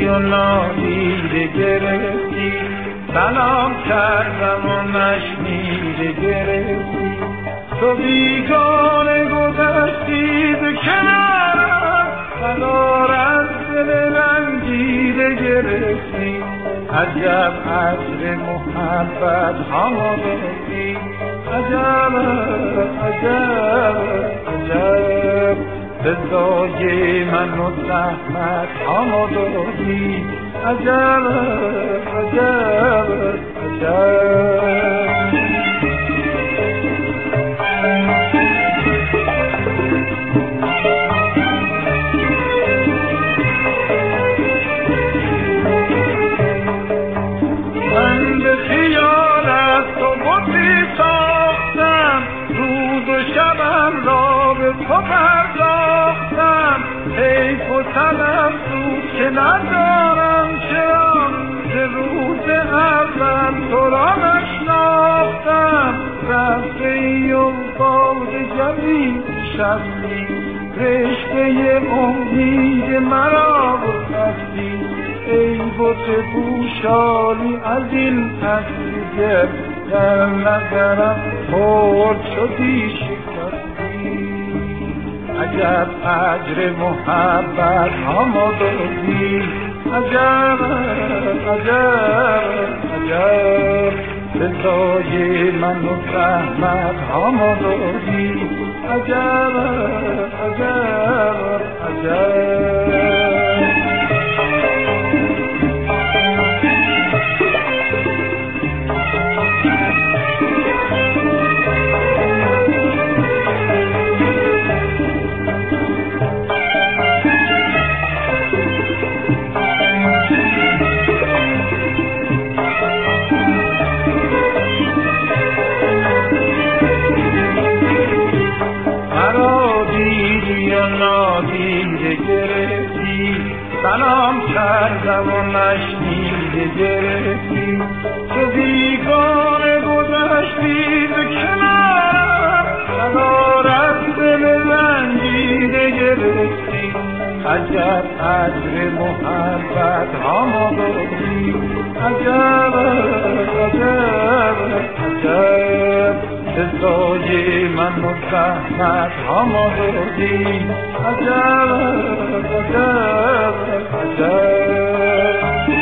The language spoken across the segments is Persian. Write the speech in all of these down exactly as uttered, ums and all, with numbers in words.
و نادیده گرفتی، سلام کردم و نشنیده گرفتی. تو بیگانه گذشتی به کنارم، قرار از دل رنجیده گرفتی. عجب عطر محبت هامو دادی، عجب عجب عجب رضای من و زحمت هامو دادی، عجب عجب عجب. من به خیالت تو بودی ساختم، روز و شبم را به تو پرداختم. حیف و تلف تو که ندارم، چرا ز روز اول تو را نشناختم. رفته و باد جوی شستی، رشته امید مرا بستی. ای بت پوشالی از این تصویر، در نظرم خرد شدی شکستی. عجب اجر محبت هامو دادی، عجب عجب عجب رضای من و زحمت هامو دادی، عجب عجب عجب. نادیده گرفتی، سلام کردم و نشنیده گرفتی. تو بیگانه گذشتی به کنارم، قرار از دل رنجیده گرفتی. عجب قدر محبت هامو دادی، عجب عجب عجب رضای من و زحمت هامو دادی، عجب عجب عجب.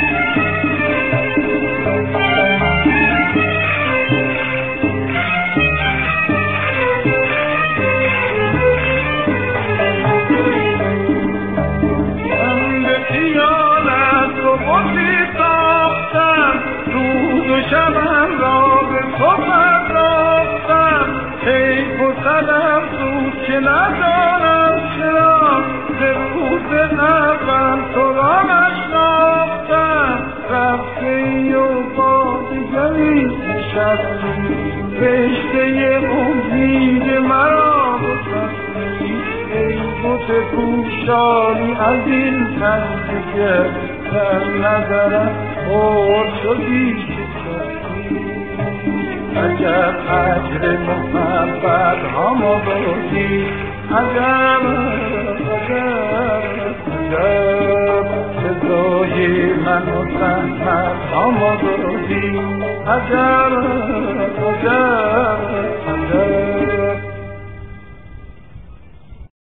من به خیالت تو بودی ساختم، روز و شبم را به تو پرداختم. حیف و تلف بود که ندارم، چرا ز روز اول تو را نشناختم. رفته و با دیگری نشستی، رشته امید مرا بستی. ای بت پوشالی از این تصویر، در نظرم خرد شدی شکستی. عجب اجر محبت هامو دادی، عجب عجب عجب رضای من و زحمت هامو دادی، عجب عجب